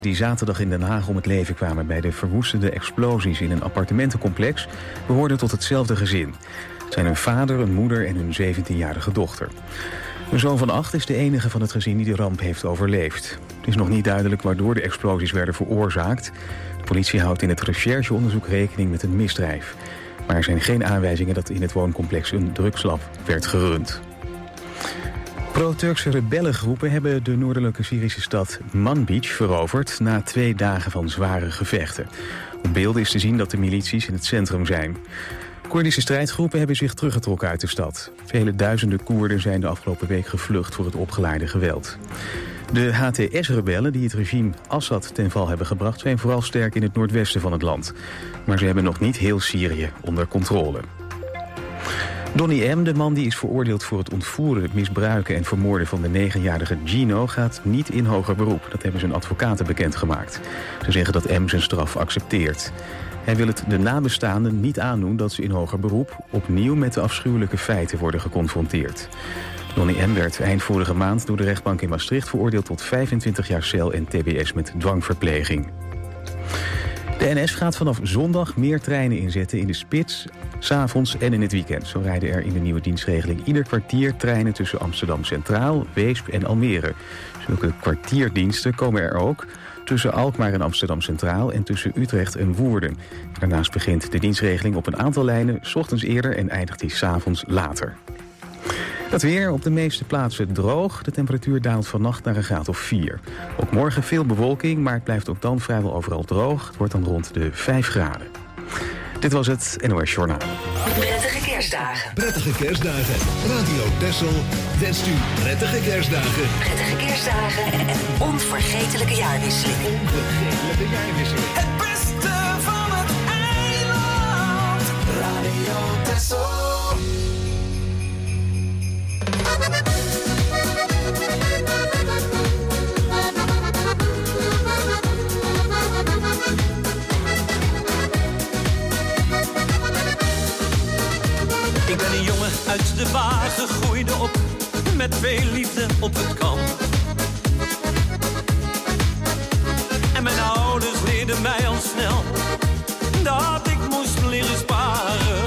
die zaterdag in Den Haag om het leven kwamen bij de verwoestende explosies in een appartementencomplex, behoorden tot hetzelfde gezin. Het zijn een vader, een moeder en hun 17-jarige dochter. Hun zoon van 8 is de enige van het gezin die de ramp heeft overleefd. Het is nog niet duidelijk waardoor de explosies werden veroorzaakt. De politie houdt in het rechercheonderzoek rekening met een misdrijf. Maar er zijn geen aanwijzingen dat in het wooncomplex een drugslab werd gerund. Pro-Turkse rebellengroepen hebben de noordelijke Syrische stad Manbij veroverd na 2 dagen van zware gevechten. Op beelden is te zien dat de milities in het centrum zijn. Koerdische strijdgroepen hebben zich teruggetrokken uit de stad. Vele duizenden Koerden zijn de afgelopen week gevlucht voor het opgeleide geweld. De HTS-rebellen die het regime Assad ten val hebben gebracht zijn vooral sterk in het noordwesten van het land. Maar ze hebben nog niet heel Syrië onder controle. Donnie M., de man die is veroordeeld voor het ontvoeren, misbruiken en vermoorden van de 9-jarige Gino, gaat niet in hoger beroep. Dat hebben zijn advocaten bekendgemaakt. Ze zeggen dat M. zijn straf accepteert. Hij wil het de nabestaanden niet aandoen dat ze in hoger beroep opnieuw met de afschuwelijke feiten worden geconfronteerd. Donnie M. werd eind vorige maand door de rechtbank in Maastricht veroordeeld tot 25 jaar cel en tbs met dwangverpleging. De NS gaat vanaf zondag meer treinen inzetten in de spits, 's avonds en in het weekend. Zo rijden er in de nieuwe dienstregeling ieder kwartier treinen tussen Amsterdam Centraal, Weesp en Almere. Zulke kwartierdiensten komen er ook tussen Alkmaar en Amsterdam Centraal en tussen Utrecht en Woerden. Daarnaast begint de dienstregeling op een aantal lijnen 's ochtends eerder en eindigt die 's avonds later. Het weer op de meeste plaatsen droog. De temperatuur daalt vannacht naar een graad of 4. Ook morgen veel bewolking, maar het blijft ook dan vrijwel overal droog. Het wordt dan rond de 5 graden. Dit was het NOS Journaal. Prettige kerstdagen. Prettige kerstdagen. Radio Texel wenst u prettige kerstdagen. Prettige kerstdagen en een onvergetelijke jaarwisseling. Onvergetelijke jaarwisseling. Het beste van het eiland. Radio Texel. Ik ben een jongen uit de wagen, groeide op met veel liefde op het kamp. En mijn ouders leerden mij al snel dat ik moest leren sparen.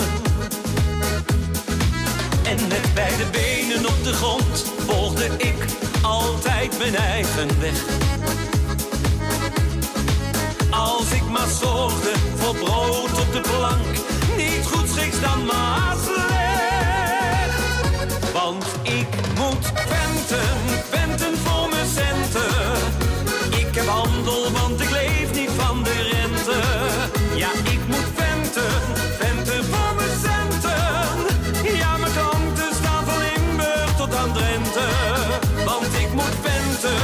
En met beide benen op de grond volgde ik altijd mijn eigen weg. Als ik maar zorgde voor brood op de plank, niet goed schiks dan maar slecht. Want ik moet venten voor mijn centen. Ik heb handel, want ik leef niet van de rente. Ja, ik moet venten voor mijn centen. Ja, mijn klanten staan van Limburg tot aan Drenthe. Want ik moet venten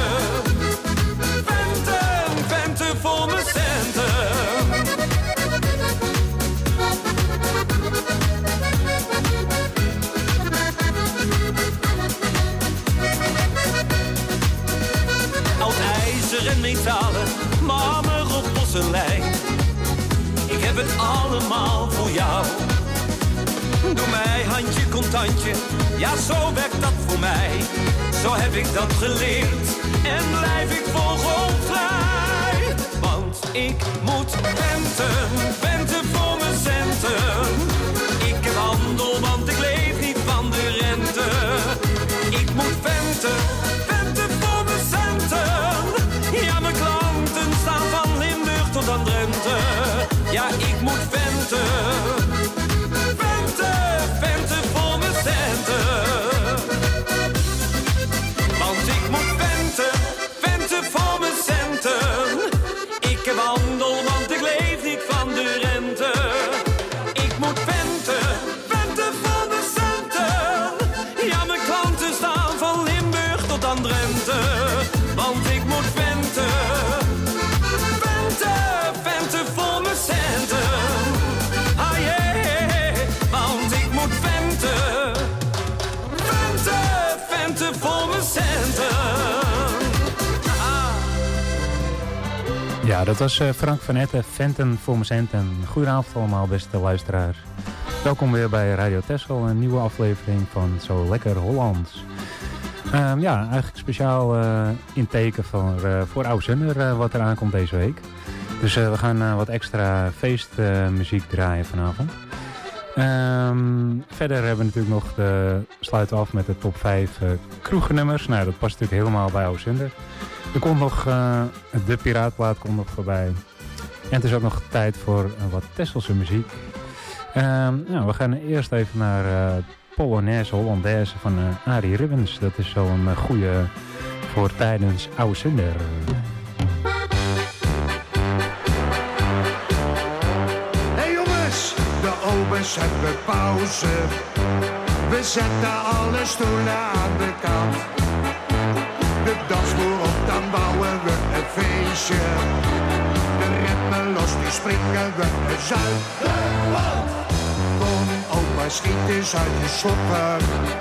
voor mijn centen. Oud ijzer en metalen, marmer of porselein. Ik heb het allemaal voor jou. Doe mij handje contantje, ja zo werkt dat voor mij. Zo heb ik dat geleerd en blijf ik vogelvrij. Want ik moet venten voor mijn centen. Ik heb handel, want ik leef niet van de rente. Ik moet venten voor mijn centen. Ja, mijn klanten staan van Limburg tot aan Drenthe. Ja, ik moet venten voor mijn centen. Want ik moet venten voor mijn centen. Ik heb handel, want ik leef niet van de rente. Ik moet venten voor mijn centen. Ja, mijn klanten staan van Limburg tot aan Drenthe. Want ik moet venten voor mijn centen. Ah yeah, want ik moet venten voor mijn centen. Ja, dat was Frank van Etten, Venten voor mijn centen. Goedenavond allemaal, beste luisteraars. Welkom weer bij Radio Texel, een nieuwe aflevering van Zo Lekker Hollands. Eigenlijk speciaal in teken voor Oud-Zundert wat er aankomt deze week. Dus we gaan wat extra feestmuziek draaien vanavond. Verder hebben we natuurlijk nog sluiten af met de top 5 kroegennummers. Nou, dat past natuurlijk helemaal bij Oud-Zundert. Er komt nog de Piraatplaat komt nog voorbij. En het is ook nog tijd voor wat Tesselse muziek. We gaan eerst even naar Polonaise, Hollandaise van Arie Ribbens. Dat is zo een goede voor tijdens Oud-Zundert. Hey jongens, de obers hebben pauze. We zetten alle stoelen aan de kant. De dansvloer op, dan bouwen we een feestje. De remmen los, die springen we eens uit de band. Kom opa, schiet eens uit je sokken.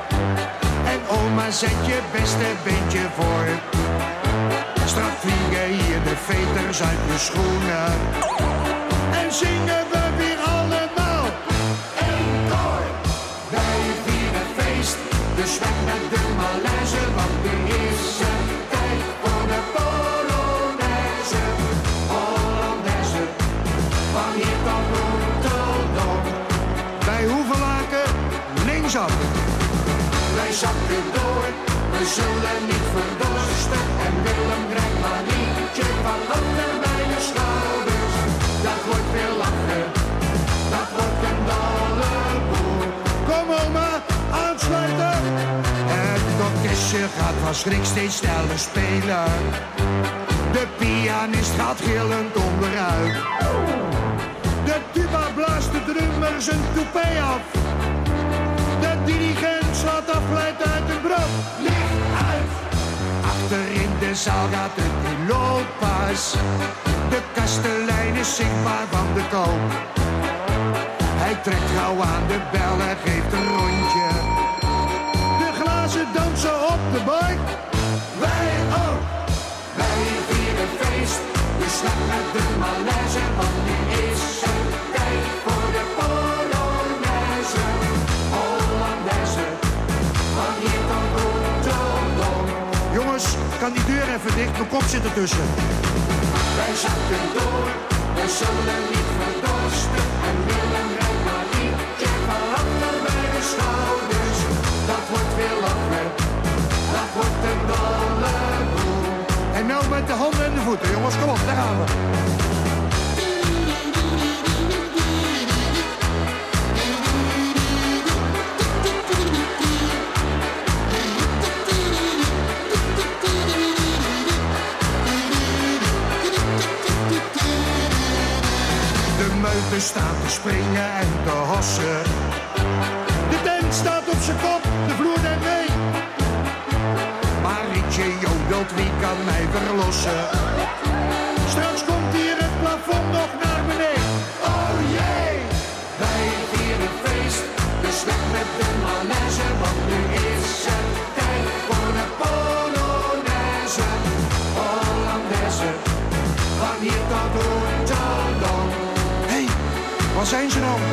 En oma, zet je beste beentje voor. Straks vliegen hier de veters uit je schoenen. En zingen we weer allemaal en door. Wij vieren feest, dus weg met de Malaise, want nu is het tijd voor de Polonaise, Hollandaise, van hier tot Rotterdam. Bij Hoevelaken linksaf. Wij zakken door, we zullen niet verdorsten. En Willem krijgt maar nietje van achter bij je schouders. Dat wordt weer lachen, dat wordt een dolle boel. Kom oma, aansluiten. Het orkestje gaat van schrik steeds sneller spelen. De pianist gaat gillend onderuit. De tuba blaast de drummer zijn toupé af. De dirigent slaat afleid uit een brand. Licht uit. Achter in de zaal gaat het in looppas. De kastelein is zichtbaar van de koop. Hij trekt gauw aan de bel en geeft een rondje. De glazen dansen op de bar. Wij ook. Wij vieren feest. Dus slag met de Malaise, want nu is het tijd voor de Polonaise, Hollandaise, van hier tot Rotterdam. Jongens, kan die deur even dicht? Mijn kop zit ertussen. Wij zakken door, we zullen niet verdorsten. En Willem rijdt maar liedje van achter bij de schouders. Dat wordt weer lachen, dat wordt een dolle boel. En nou met de handen en de voeten, jongens, kom op, daar gaan we. De meuten staan te springen en te hossen. De tent staat op zijn kop, de vloer neemt mee. Maar Rietje jodelt, wie kan mij verlossen? Straks komt hier het plafond nog naar beneden. Oh jee, wij vieren feest. Dus weg met de Malaise, want nu is het tijd voor de Polonaise, Hollandaise, van hier tot Rotterdam. Hé, waar zijn ze nou?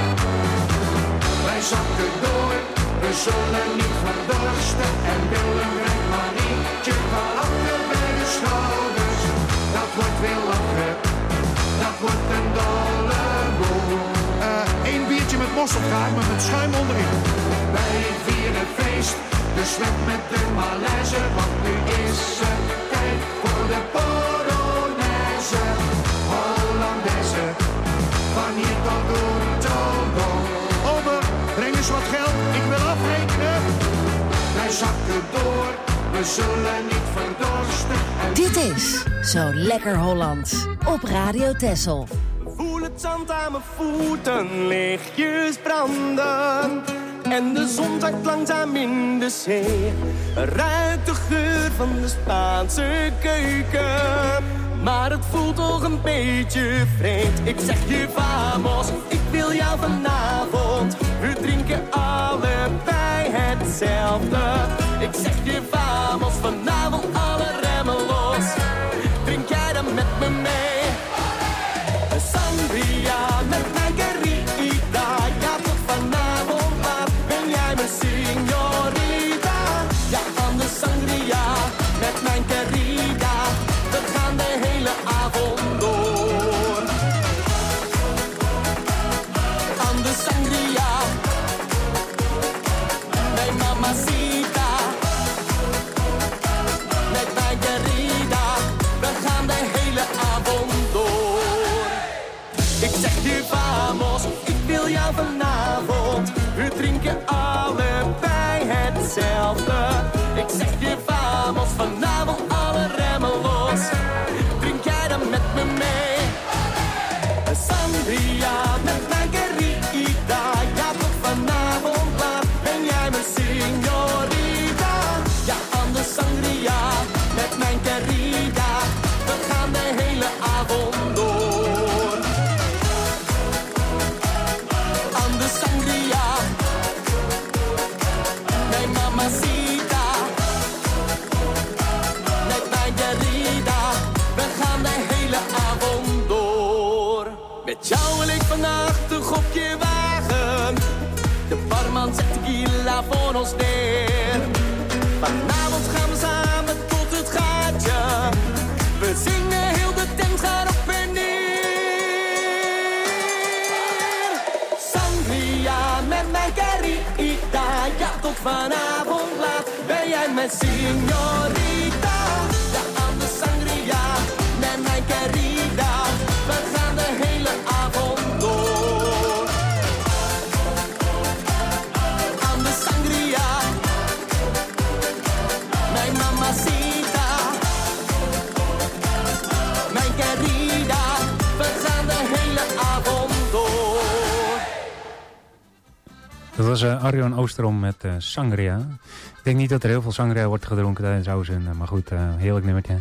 Wij zakken door, we zullen niet verdorsten. En Willem rijdt maar nietje van achter bij de schouders. Dat wordt weer lachen, dat wordt een dolle boel. Eén biertje met mosterd graag, maar met schuim onderin. Wij vieren feest, dus weg met de Malaise, want nu is het tijd voor de Polonaise, Hollandaise, van hier tot Rotterdam. Ober, breng eens wat geld, ik wil afrekenen. Wij zakken door, we zullen niet verdorsten. Dit is Zo Lekker Hollands op Radio Texel. Voel het zand aan mijn voeten, lichtjes branden. En de zon zakt langzaam in de zee. Ruikt de geur van de Spaanse keuken. Maar het voelt toch een beetje vreemd. Ik zeg je vamos, ik wil jou vanavond. We drinken allebei hetzelfde. Ik zeg je vamos, vanavond alle remmen los. Drink jij dan met me mee? Sangria met margarita. Ja, tot vanavond laat ben jij mijn signorita. Ja, van hele avond door. Ik zeg je vamos, ik wil jou vanavond. We drinken allebei hetzelfde. Ik zeg je vamos, vanavond alle remmen los. Drink jij dan met me mee? Sangria met margarita. Ja, tot vanavond laat ben jij mijn signorita. Ja, aan de sangria met mijn querida. We gaan de hele avond door. Aan de sangria mijn mamacita. Met mijn querida. We gaan de hele avond door. Met jou wil ik vannacht een gokje wagen. De barman zet tequila voor ons neer. Vanavond gaan we samen tot het gaatje. We zingen heel de tent gaat op en neer. Sangria met mijn querida. Ja, tot vanavond laat ben jij mijn signorita. Ja, aan de sangria met mijn querida. We gaan de hele avond door. Aan de sangria mijn mamacita. Mijn querida. We gaan de hele avond door. Dat was Arjon Oosterom met Sangria. Ik denk niet dat er heel veel sangria wordt gedronken tijdens Ouzin, maar goed, heerlijk nummertje.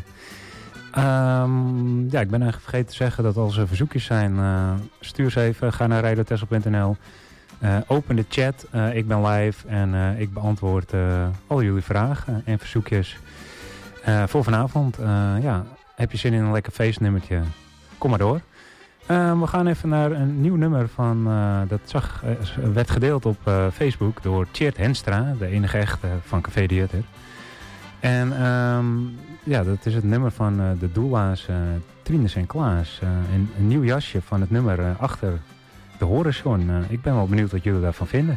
Ja, ik ben eigenlijk vergeten te zeggen dat als er verzoekjes zijn, stuur ze even. Ga naar radiotessel.nl. Open de chat. Ik ben live en ik beantwoord al jullie vragen en verzoekjes. Voor vanavond, ja, heb je zin in een lekker feestnummertje? Kom maar door. We gaan even naar een nieuw nummer van, werd gedeeld op Facebook door Tjeerd Henstra, de enige echte van Café Dieter. En ja, dat is het nummer van de Doela's, Trines en Klaas. Een nieuw jasje van het nummer Achter de Horizon. Ik ben wel benieuwd wat jullie daarvan vinden.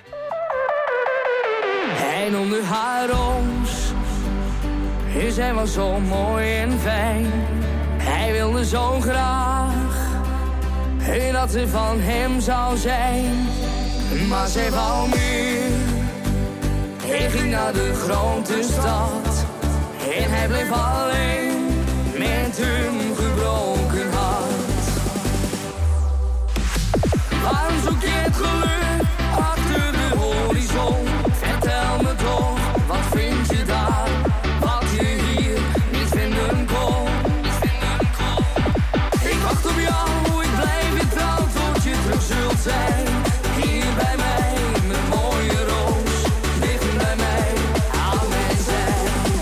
Hij noemde haar Roos. Zij was zo mooi en fijn. Hij wilde zo graag dat ze van hem zou zijn. Maar zij wou meer. Hij ging naar de grote stad. En hij bleef alleen met hun gebroken hart. Waarom zoek je het geluk achter de horizon? Vertel me toch, wat vind je daar? Wat je hier niet vinden kon. Ik wacht op jou, ik blijf je trouw tot je terug zult zijn. Hier bij mij, mijn mooie roos. Dicht bij mij, aan mijn zij.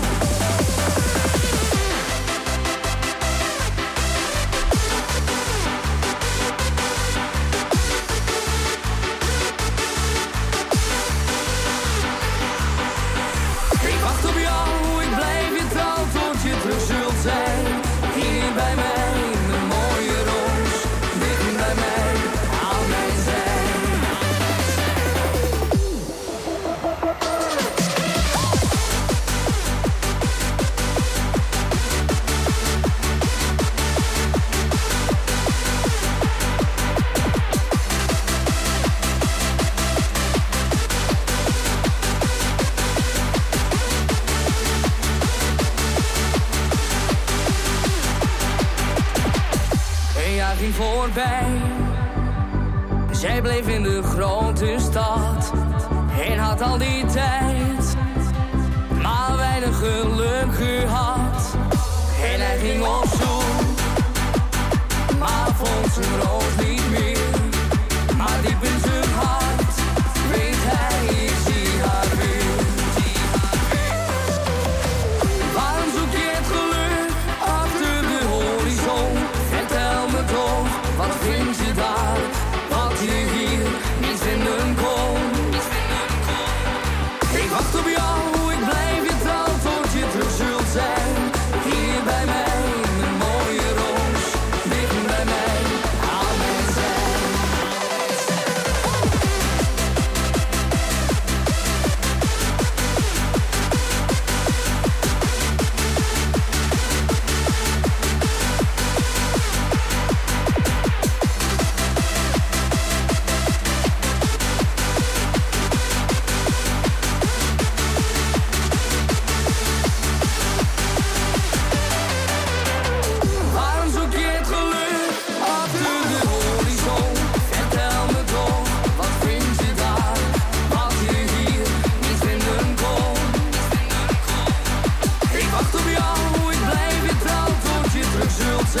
Ik wacht op jou, ik blijf je trouw tot je terug zult zijn. Hier bij mij, mijn mooie roos. Dicht bij mij, aan mijn zij. Een jaar ging voorbij. Zij bleef in de grote stad en had al die tijd maar weinig geluk gehad. En hij ging op zoek, maar vond zijn roos niet meer. Maar diep in zijn hart weet hij, ik zie haar weer. Waarom zoek je het geluk achter de horizon? Vertel me toch, wat vind je daar? Wat je hier niet vinden kon. Ik wacht op jou, ik blijf je trouw tot je terug zult zijn. Hier bij mij, mijn mooie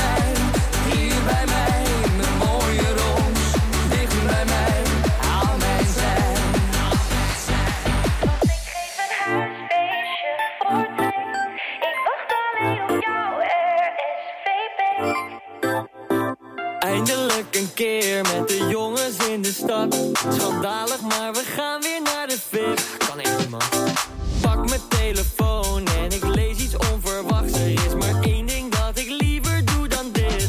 mij, hier bij mij, mijn mooie roos, dicht bij mij, aan mijn zij. Want ik geef een huisfeestje voor twee. Ik wacht alleen op jou, RSVP. Eindelijk een keer met de jongens in de stad. Schandalig, maar we gaan weer naar de VIP. Kan echt niet, man. Pak mijn telefoon en ik lees iets onverwachts. Er is maar één ding dat ik liever doe dan dit.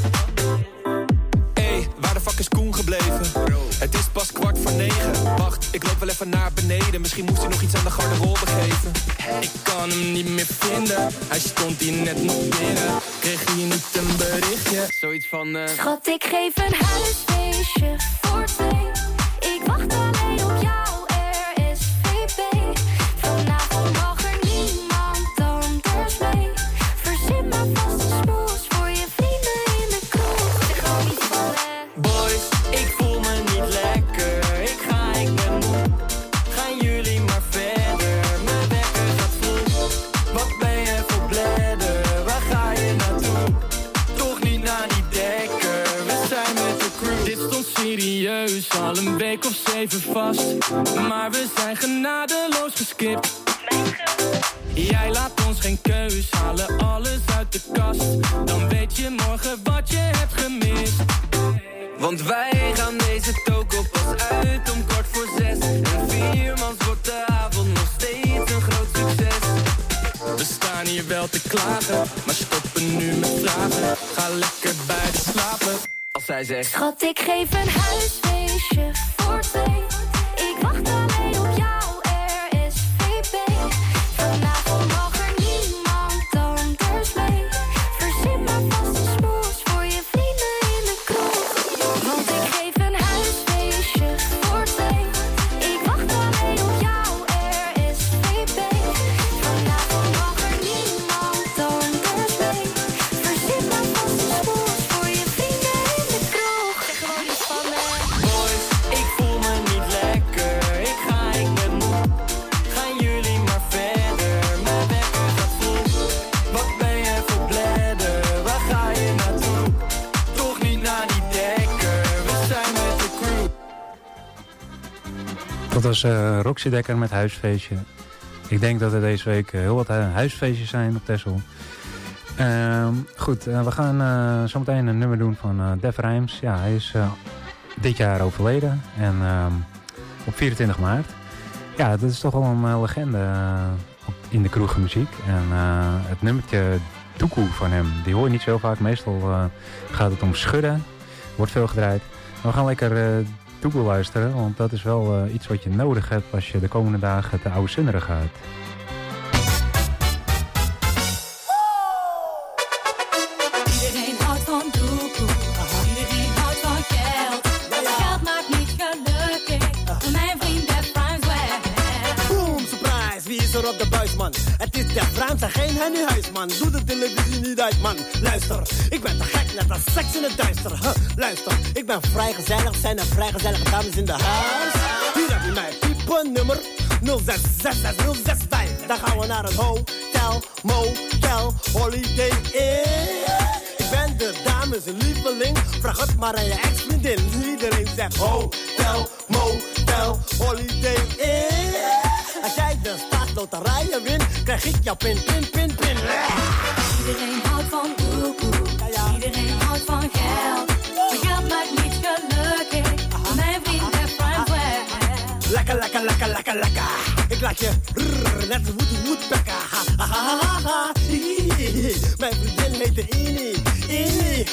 Hey, waar de fuck is Koen gebleven? Het is pas 8:45. Wacht, ik loop wel even naar beneden. Misschien moest hij nog iets aan de garderobe geven. Ik kan hem niet meer vinden. Hij stond hier net nog binnen. Kreeg hier niet een berichtje? Zoiets van Schat, ik geef een huisfeestje voor twee. Ik wacht alleen op jou, RSVP. Vanavond mag er niemand anders mee. Verzin maar vast een smoes voor je vrienden in de kroeg. Zeg gewoon niet van boys, ik voel me niet lekker. Ik ben moe. Gaan jullie maar verder. Mijn wekker gaat vroeg. Wat ben je voor bladder? Waar ga je naartoe? Toch niet naar die dekker. We zijn met de crew. Dit stond serieus, al een week of 7 vast. Maar we zijn genadeloos geskipt. Jij laat ons geen keus, halen alles uit de kast. Dan weet je morgen wat je hebt gemist. Want wij gaan deze toko pas uit om 5:45. En 4 mans wordt de avond nog steeds een groot succes. We staan hier wel te klagen, maar stoppen nu met vragen. Ga lekker bij de slapen, als zij zegt: schat, ik geef een huisfeestje voor twee. Ik wacht alleen op jou, RSVP. Vanavond mag er niemand anders mee. Verzin maar vast een smoes voor je vrienden in de kroeg. Want ik geef een huisfeestje voor twee. Ik wacht alleen op jou, RSVP. Vanavond mag er niemand anders mee. Verzin maar vast een smoes voor je vrienden in de kroeg. Zeg gewoon iets van boys, ik voel me niet lekker. Ik ben moe. Gaan jullie maar verder. Mijn wekker gaat vroeg. Wat ben je voor bladder? Waar ga je naartoe? Toch niet naar die dekker. We zijn met de crew. Dat was Roxy Dekker met Huisfeestje. Ik denk dat er deze week heel wat huisfeestjes zijn op Texel. Goed, we gaan zometeen een nummer doen van Def Rijms. Ja, hij is dit jaar overleden. En op 24 maart. Ja, dat is toch wel een legende in de kroegmuziek. En het nummertje Doekoe van hem, die hoor je niet zo vaak. Meestal gaat het om schudden. Wordt veel gedraaid. Maar we gaan lekker Doekoe luisteren. Want dat is wel iets wat je nodig hebt als je de komende dagen te Oude Zunderen gaat. Iedereen houdt van doekoe. Iedereen houdt van geld. Geld maakt niet gelukkig. Mijn vriend Def Rijms weg. Boom, surprise, wie is er op de buis, man? Het is Def Rijms en geen Henny Huisman. Doe de televisie niet uit, man. Luister, ik ben te gek, net als seks in het duister. Luister, ik ben vrij gezellig, zijn er vrij gezellige dames in de huis. Hier heb je mij, type nummer 0666065. Dan gaan we naar een hotel, motel, holiday inn. Ik ben de dames een lieveling, vraag het maar aan je ex-vriendin. Iedereen zegt hotel, motel, holiday inn. Als jij de staatsloterijen wint, krijg ik jouw pin. Iedereen houdt van doekoe. Iedereen houdt van geld. Maar geld maakt niet gelukkig. Mijn vriend Def Rijms weg. Lekker. Ik laat je net een woedpekker. Mijn vriendin heette Ini.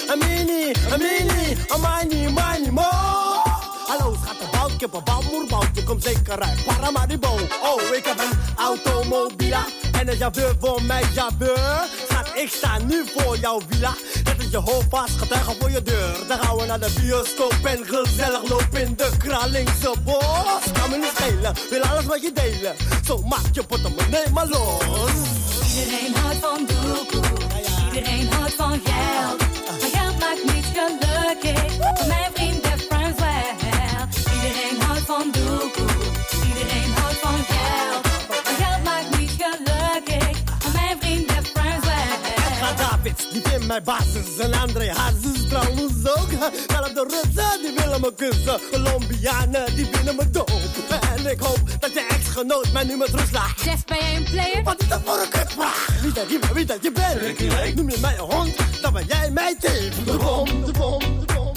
Amani, mo. Hallo, schat, een boutje, moerboutje, kom zeker uit Paramaribo. Oh, ik heb een automobiela en een chauffeur voor mijn chauffeur. Schat, ik sta nu voor jouw villa. Dat is je hoofdvast getuige voor je deur. Dan gaan we naar de bioscoop en gezellig lopen in de Kralingse bos. Kan me niet schelen, wil alles wat je delen. Zo maak je portemonnee maar los. Iedereen houdt van doekoe. Iedereen houdt van geld. Maar geld maakt niet gelukkig. Mijn vriend Def Rijms weg. Iedereen houdt van doekoe. Iedereen houdt van geld. Maar geld maakt niet gelukkig. Mijn vriend Def Rijms weg. Edgar Davids, die Wim mijn basis en André Hazes trouwens ook. Zelfs de Russen, die willen me kussen. Colombianen, die willen me doop. En ik hoop dat je ex-genoot mij nu met rust laat. Chef, ben jij een player? Wat is dat voor een kutvraag? Wie dat je bent? Noem je mij een hond, dan ben jij mij tegen. De bom, de bom, de bom.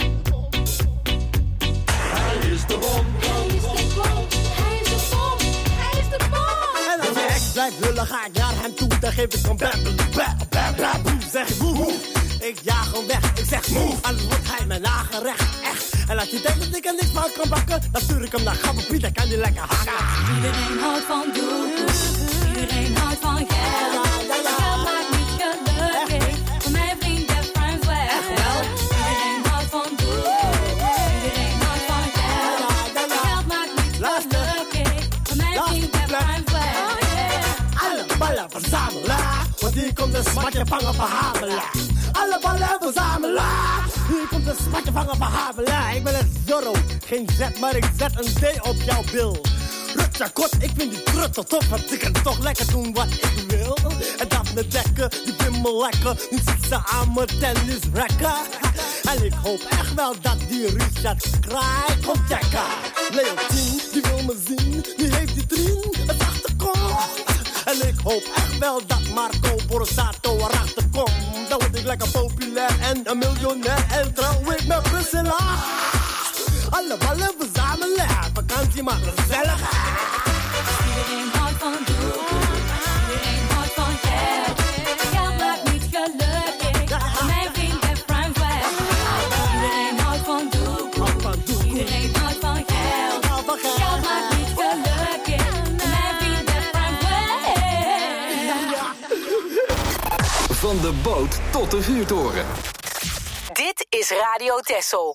Hij is de bom. Hij is de bom. Hij is de bom. Hij is de bom. En als je ex blijft lullen, ga ik naar hem toe. Dan geef ik hem boe. Zeg ik boe. Ik jaag hem weg, ik zeg move. Anders wordt hij mijn nagerecht, echt. En als je denkt dat ik er niks van kan bakken, dan stuur ik hem naar Gabber Piet, dan kan die lekker hakken. Iedereen houdt van doekoe. Iedereen houdt van geld. Geld maakt niet gelukkig. Voor mijn vrienden friends weg. Iedereen houdt van doekoe. Iedereen houdt van geld. Geld maakt niet gelukkig. Voor mijn vrienden friends weg. Alle ballen verzamelen, want hier komt een smatje vangen van Havelaar. Alle ballen verzamelen, hier komt een smatje vangen van Havelaar. Ik ben een Zorro, geen Z, maar ik zet een D op jouw bil. Rutja kort, ik vind die truttel tof, want ik kan toch lekker doen wat ik wil. En Daphne Dekker, die vindt me lekker, nu zit ze aan mijn tennisracket. En ik hoop echt wel dat die Richard Kraai komt checken. Leontien, die wil me zien, die heeft die trien, het achterkomt. En ik hoop echt wel dat Marco Borsato erachter komt. Dan word ik lekker populair en een miljonair. En trouw ik met Priscilla. Alle ballen verzamelen, vakantie maar gezellig. Iedereen houdt van doekoe. Iedereen houdt van geld. Geld maakt niet gelukkig. Mijn vrienden friends weg. Iedereen houdt van doekoe. Iedereen houdt van geld. Geld maakt niet gelukkig. Mijn vrienden friends weg. Van de boot tot de vuurtoren. Dit is Radio Texel.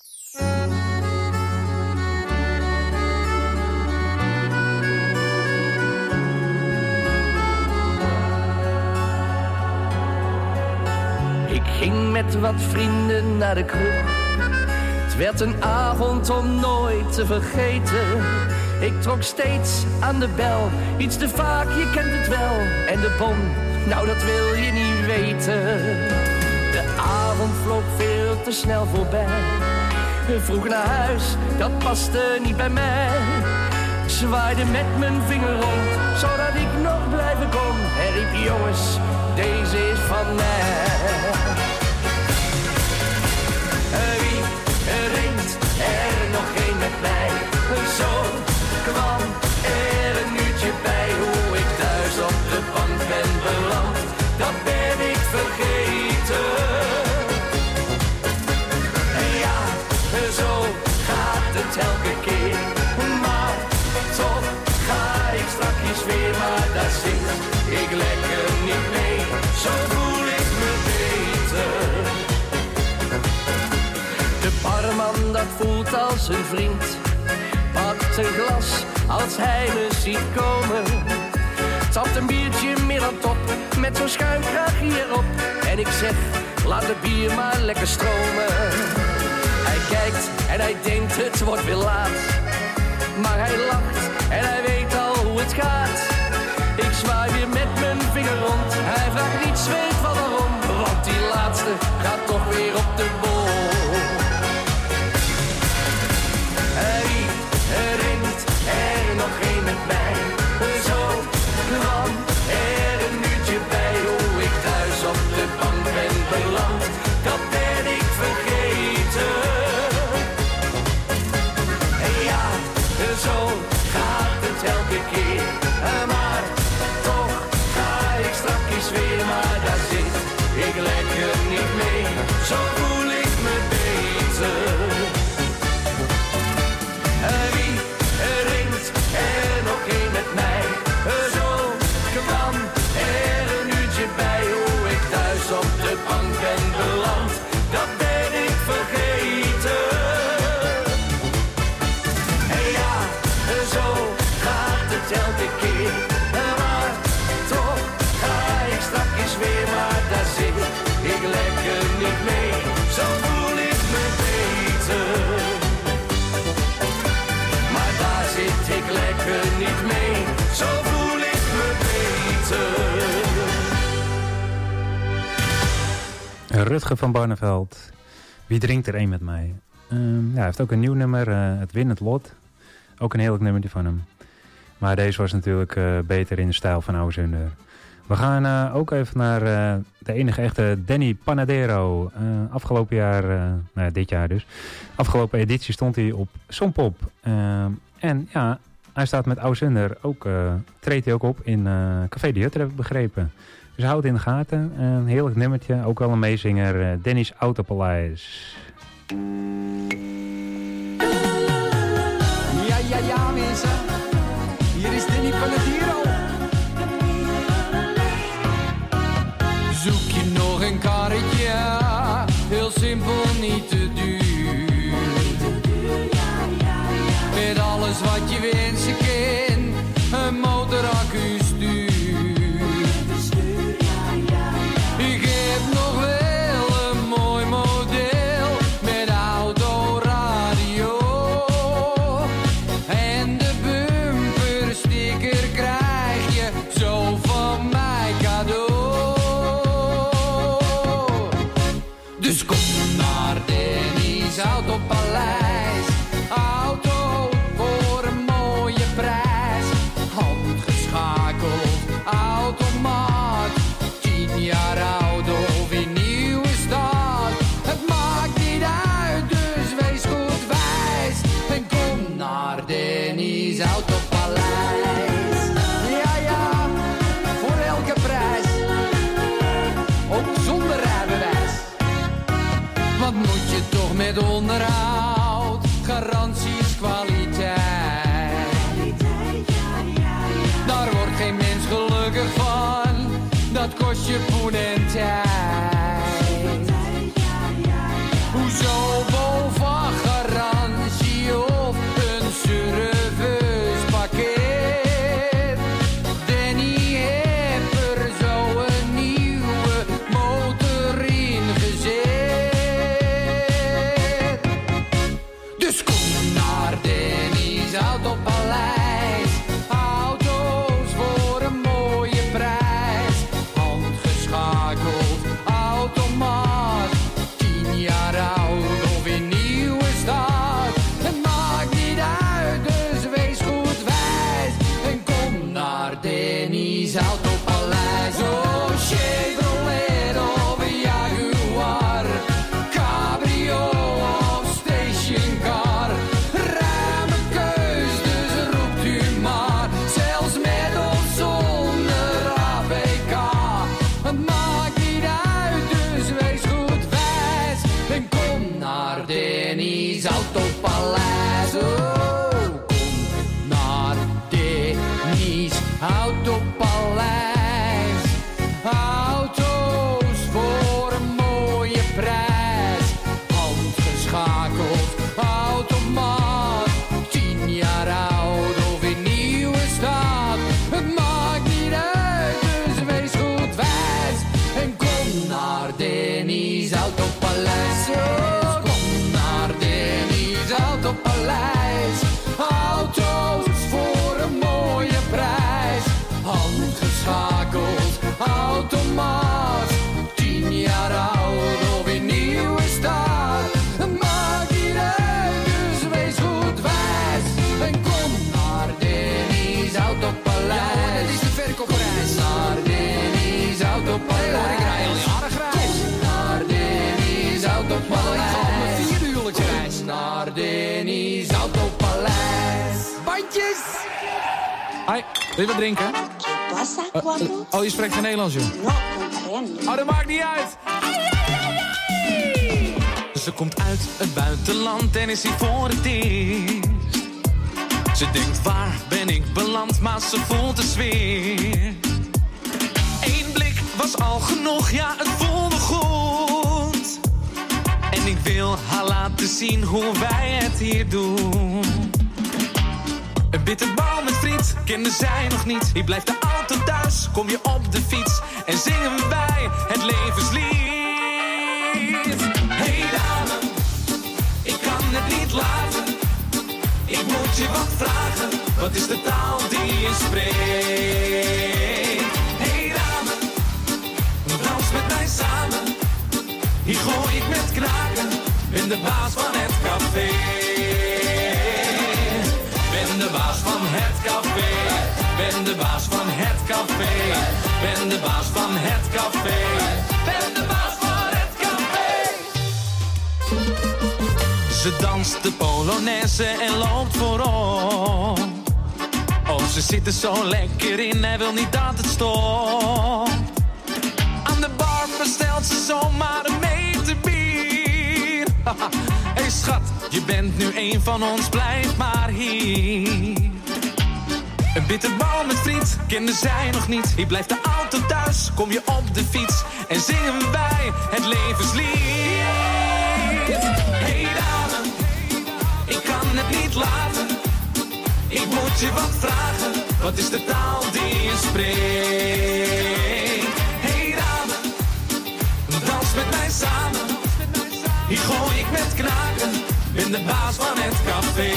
Ik ging met wat vrienden naar de kroeg. Het werd een avond om nooit te vergeten. Ik trok steeds aan de bel, iets te vaak, je kent het wel. En de bon, nou dat wil je niet weten. De avond vloog veel te snel voorbij. Vroeg naar huis, dat paste niet bij mij. Ik zwaaide met mijn vinger rond, zodat ik nog blijven kon. En riep, jongens, deze is van mij. Wie ringt er nog een met mij? Zo kwam er een uurtje bij. Hoe ik thuis op de bank ben beland, dat ben ik vergeten. En ja, zo gaat het elke keer. Maar toch ga ik strakjes weer. Maar daar zit ik lekker niet mee. Zo voel ik me beter. De barman, dat voelt als een vriend. Pakt een glas als hij me ziet komen. Tapt een biertje meer dan top, met zo'n schuimkraag hierop. En ik zeg, laat het bier maar lekker stromen. Hij kijkt en hij denkt, het wordt weer laat. Maar hij lacht en hij weet al hoe het gaat. Ik zwaai weer met mijn vinger rond. Hij vraagt niets, weet van waarom. Want die laatste gaat toch weer op de bol. Ringt er nog een met mij? Zo kwam er een uurtje bij. Hoe ik thuis op de bank ben beland, dat ben ik vergeten. En ja, zo gaat het elke keer. Maar toch ga ik strakjes weer. Maar daar zit ik lekker niet mee. Zo voel ik Rutger van Barneveld. Wie drinkt er een met mij? Hij heeft ook een nieuw nummer, Het Winnend Lot. Ook een heerlijk nummertje van hem. Maar deze was natuurlijk beter in de stijl van Oude Zunder. We gaan ook even naar de enige echte Danny Panadero. Afgelopen jaar, dit jaar dus. Afgelopen editie stond hij op Songpop. En ja, hij staat met Oude Zunder. Treedt hij ook op in Café de Jutter, heb ik begrepen. Dus houd het in de gaten. Een heerlijk nummertje. Ook wel een meezinger. Dennis Autopaleis. Ja, mensen. Hier is Danny Panadero. Zoek je nog een karretje? Heel simpel, niet te duur. Met alles wat je wensen kent. Een motoraccu stuur. Ik heb nog wel een mooi model met autoradio. En de bumpersticker krijg je zo van mij cadeau. Dus kom naar Danny's Autopaleis. Auto voor een mooie prijs. Handgeschakeld, automaat. 10 jaar oud of in nieuwe stad. Het maakt niet uit, dus wees goed wijs. En kom naar Danny's Autopaleis. Ja, voor elke prijs. Ook zonder rijbewijs. Wat moet je toch met onderhoud? Garanties, kwaliteit. Daar wordt geen mens gelukkig van. Dat kost je poen en tijd. Hoezo boven garantie of een servicepakket? Danny heeft er zo een nieuwe motor in gezet. Dus kom naar Danny's Autopaleis. Auto's voor een mooie prijs. Handgeschakeld, automaat. 10 jaar oud of in nieuwe stad. Het maakt niet uit, dus wees goed wijs. En kom naar Danny's Autopaleis. Oh, Chevrolet of Jaguar. Cabrio of stationcar. Ruime keus, dus roept u maar. Zelfs met of zonder APK. Het maakt niet uit, dus wees goed wijs. En kom naar Danny's Autopaleis. Oh, kom naar Danny's Autopaleis. Auto's voor een mooie prijs. Handgeschakeld, automaat. 10 jaar oud of in nieuwe stad. Het maakt niet uit, dus wees goed wijs. En kom naar Danny's Autopaleis. Oh, kom naar Danny's Autopaleis. Auto's voor een mooie prijs. Handgeschakeld, automaat. 10 jaar oud of in nieuwe stad. Het maakt niet uit, dus wees goed wijs. En kom naar Danny's Autopaleis. Dit is de verkoopprijs. Naar Danny's Autopaleis. Ik rij al jaren grijs. Kom naar Danny's Autopaleis. Ik ga op mijn 4 huwelijksreis. Naar Danny's Autopaleis. Bandjes! Hoi, wil je wat drinken? Oh, je spreekt geen Nederlands, joh. Oh, dat maakt niet uit. Ze komt uit het buitenland en is hier voor het eerst. Ze denkt, waar ben ik beland, maar ze voelt de sfeer. Eén blik was al genoeg, ja, het voelde goed. En ik wil haar laten zien hoe wij het hier doen. Een bitterbal met friet, kende zij nog niet. Hier blijft de auto thuis, kom je op de fiets. En zingen wij het levenslied. Hey dame, ik kan het niet laten. Ik moet je wat vragen, wat is de taal die je spreekt? Hey dame, dans met mij samen. Hier gooi ik met kraken, ben de baas van het café. Ben de baas van het café. Ben de baas van het café. Ben de baas van het café. Ben de baas van het café. Ze danst de Polonaise en loopt voorop. Oh, ze zit er zo lekker in, hij wil niet dat het stopt. Aan de bar bestelt ze zomaar een meter bier. Hey schat, je bent nu een van ons, blijf maar hier. Een bitterbal met friet, kende zij nog niet. Hier blijft de auto thuis, kom je op de fiets. En zingen wij het levenslied. Hey dame, ik kan het niet laten. Ik moet je wat vragen, wat is de taal die je spreekt? Hey dame, dans met mij samen. Hier gooi ik met knaken, ben de baas van het café.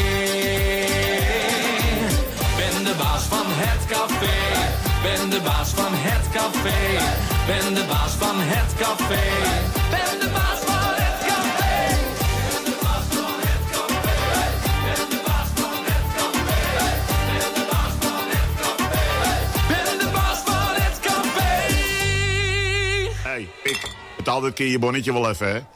Ben de baas van het café. Ben de baas van het café. Ben de baas van het café. Ben de baas van het café. Ben de baas van het café. Ben de baas van het café. Ben de baas van het café. Ben de baas van het café. Hey, ik betaal dit keer je bonnetje wel even, hè?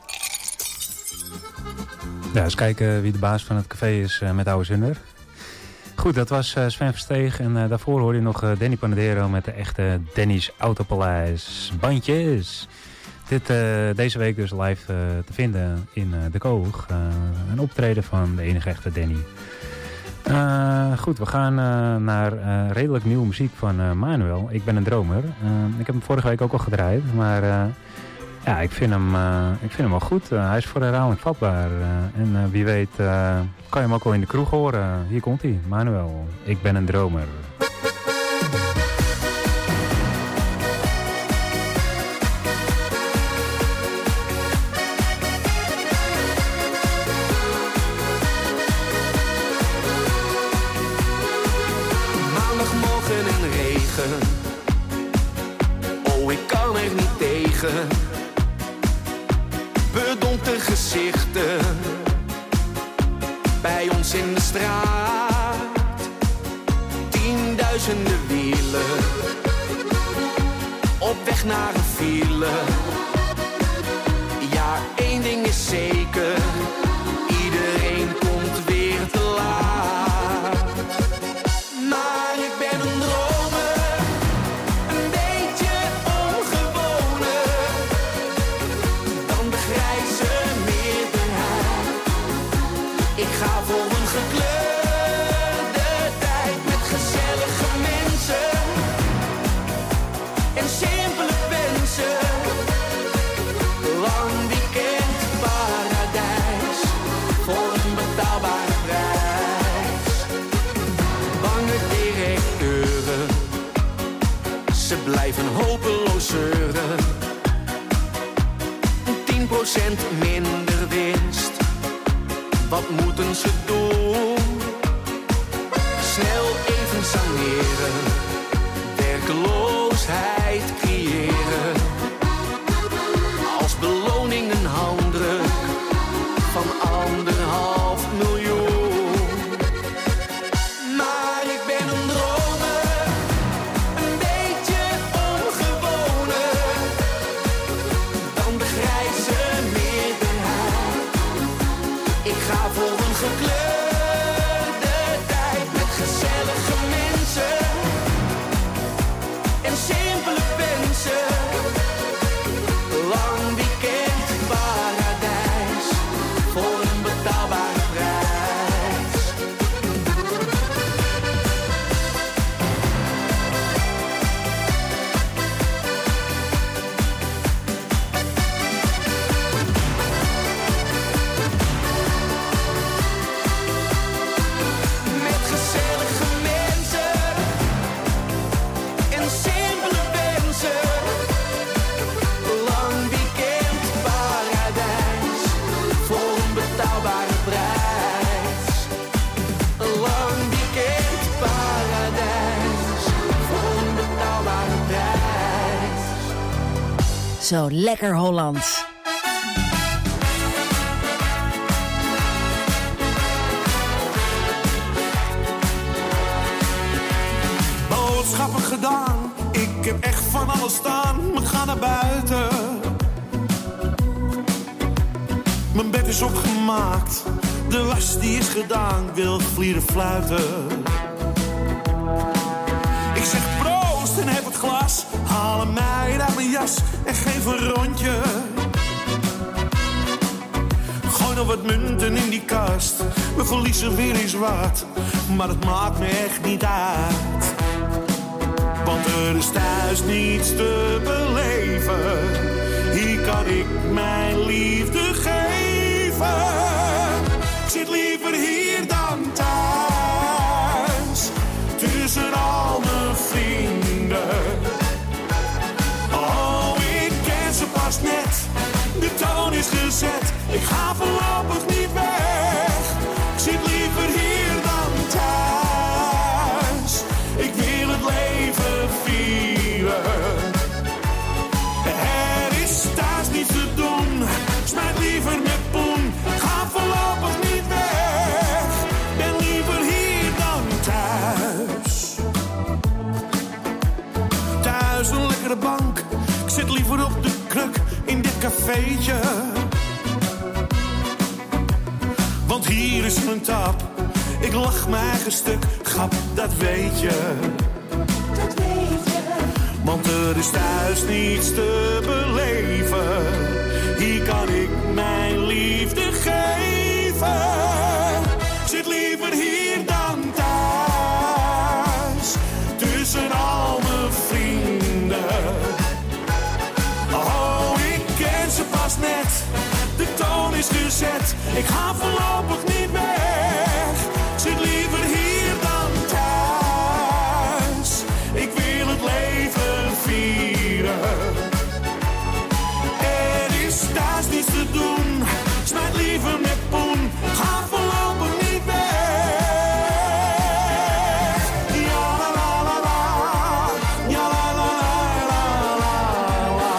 Ja, eens kijken wie de baas van het café is met Oude Zunder. Goed, dat was Sven Versteeg en daarvoor hoorde je nog Danny Panadero met de echte Danny's Autopaleis. Bandjes. Deze week dus live te vinden in De Koog. Een optreden van de enige echte Danny. Goed, we gaan naar redelijk nieuwe muziek van Manuel. Ik ben een dromer. Ik heb hem vorige week ook al gedraaid, maar... ja, ik vind hem wel goed. Hij is voor herhaling vatbaar. En wie weet kan je hem ook wel in de kroeg horen. Hier komt hij, Manuel. Ik ben een dromer. Maandagmorgen in regen. Oh, ik kan er niet tegen. Bedompte gezichten bij ons in de straat. Tienduizenden wielen op weg naar een file. Ja, één ding is zeker, iedereen komt weer te laat. Maar ik ben een dromer, een beetje ongewone. Dan de grijze meerderheid. Ik ga voor een gekleurde tijd met gezellige mensen en simpele wensen. Lang weekend paradijs voor een betaalbare prijs. Bange directeuren, ze blijven hopeloos zeuren. 10% minder winst, wat moeten ze doen? Snel even saneren, werkeloosheid creëren. Als beloning een handdruk van 1,5 miljoen. Maar ik ben een dromer, een beetje ongewone. Dan de grijze meerderheid. Ik ga voor een gekleurde tijd met gezellige mensen en simpele wensen. Lang weekend paradijs voor een betaalbare prijs. Met gezellige mensen en simpele wensen. Lang weekend paradijs voor een betaalbare prijs. Lang weekend paradijs voor een betaalbare prijs. Zo lekker Hollands. gedaan. Ik heb echt van alles staan. We gaan naar buiten. Mijn bed is opgemaakt. De was die is gedaan. Ik wil vlieren fluiten. Ik zeg proost en heb het glas. Haal een meid uit mijn jas en geef een rondje. Gooi nog wat munten in die kast. We verliezen weer eens wat, maar het maakt me echt niet uit. Want er is thuis niets te beleven. Hier kan ik mijn liefde geven. Ik zit liever hier dan thuis. Tussen al mijn vrienden. Oh, ik ken ze pas net. De toon is gezet. Ik ga voorlopig niet weg. Ik zit liever hier dan thuis. Ik wil het leven vieren. Er is thuis niets te doen. Smijt liever met poen. Ga voorlopig niet weg. Ben liever hier dan thuis. Thuis een lekkere bank. Ik zit liever op de kruk in dit cafeetje. Want hier is mijn tap. Ik lach mijn eigen stuk. Grap, dat weet je. Dat weet je. Want er is thuis niets te beleven. Hier kan ik mijn liefde geven. Ik zit liever hier dan thuis. Tussen al mijn vrienden. Oh, ik ken ze pas net. De toon is gezet. Ik ga voorlopig niet weg. Ik zit liever hier dan thuis. Ik wil het leven vieren. Er is thuis niets te doen. Smijt liever met poen. Ga voorlopig niet weg. Ja la la la la. Ja la la la la la.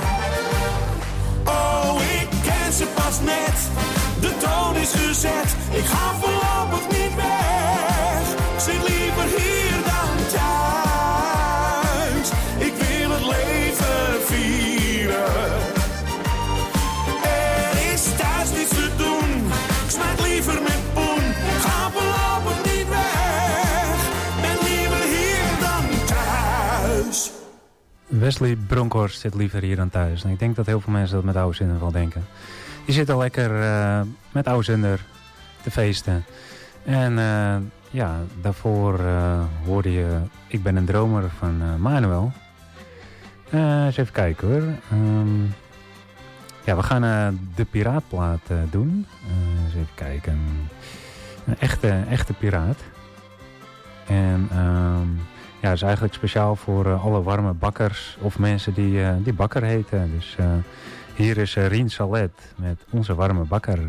Oh, ik ken ze pas net. De toon is gezet. Ik ga voorlopig niet weg. Ik zit liever hier dan thuis. Ik wil het leven vieren. Er is thuis niets te doen. Ik smijt liever met poen. Ga voorlopig niet weg. Ben liever hier dan thuis. Wesley Bronkhorst zit liever hier dan thuis. En ik denk dat heel veel mensen dat met oude zinder wel denken. Die zitten lekker met oude zinder te feesten. En ja, daarvoor hoorde je Ik ben een dromer van Manuel. Eens even kijken hoor. Ja, we gaan de piraatplaat doen. Eens even kijken. Een echte piraat. En ja, dat is eigenlijk speciaal voor alle warme bakkers of mensen die bakker heten. Dus hier is Rien Salet met Onze Warme Bakker.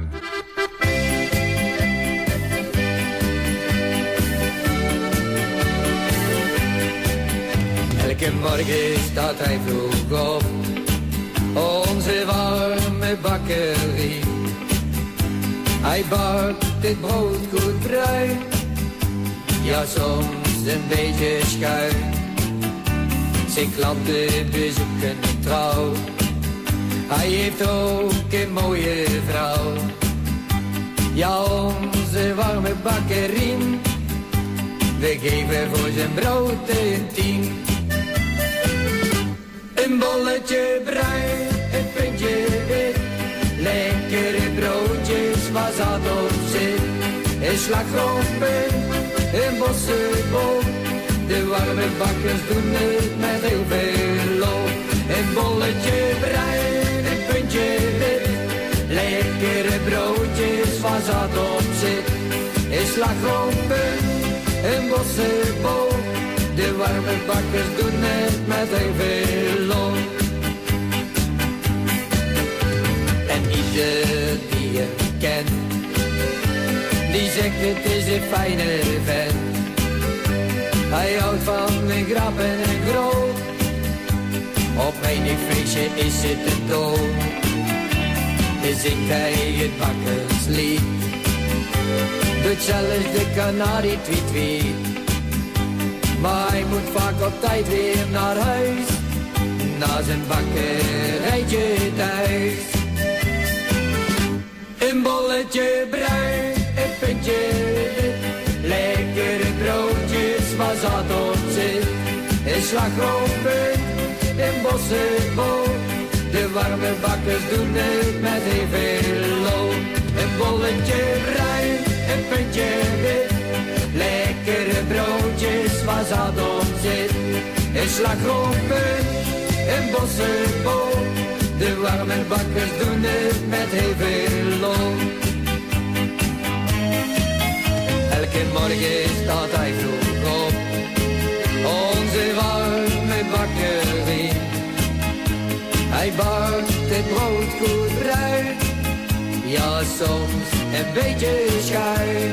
Elke morgen staat hij vroeg op, onze warme bakkerie. Hij bakt het brood goed bruin, ja soms een beetje schuin. Zijn klanten bezoeken trouw, hij heeft ook een mooie vrouw. Ja, onze warme bakkerien, we geven voor zijn brood een 10. Een bolletje bruin, een puntje wit, lekkere broodjes waar zat op zit. Een slagroompunt, een bossenbol, de warme bakkers doen het met heel veel lof. Een bolletje bruin, een puntje wit, lekkere broodjes waar zat op zit. Een slagroompunt, een bossenbol, de warme bakkers doen het met heel veel lof. En ieder die je kent, die zegt het is een fijne vent. Hij houdt van een grap en een groot, op menig feestje is het een toon. Dan zingt hij het bakkerslied, doet zelfs de kanarie tweet tweet. Maar hij moet vaak op tijd weer naar huis, na zijn bakkerijtje thuis. Een bolletje bruin, een puntje wit, lekkere broodjes waar zat op zit. Een slagroompunt, een bossenbol, de warme bakkers doen het met heel veel loon. Een bolletje bruin, een puntje wit, lekkere broodjes waar zat op zit. Een slagroompunt, een bossenbol, de warme bakkers doen het met heel veel loon. Elke morgen staat hij vroeg op, onze warme bakkerie. Hij bakt het brood goed bruin, ja soms een beetje schuin.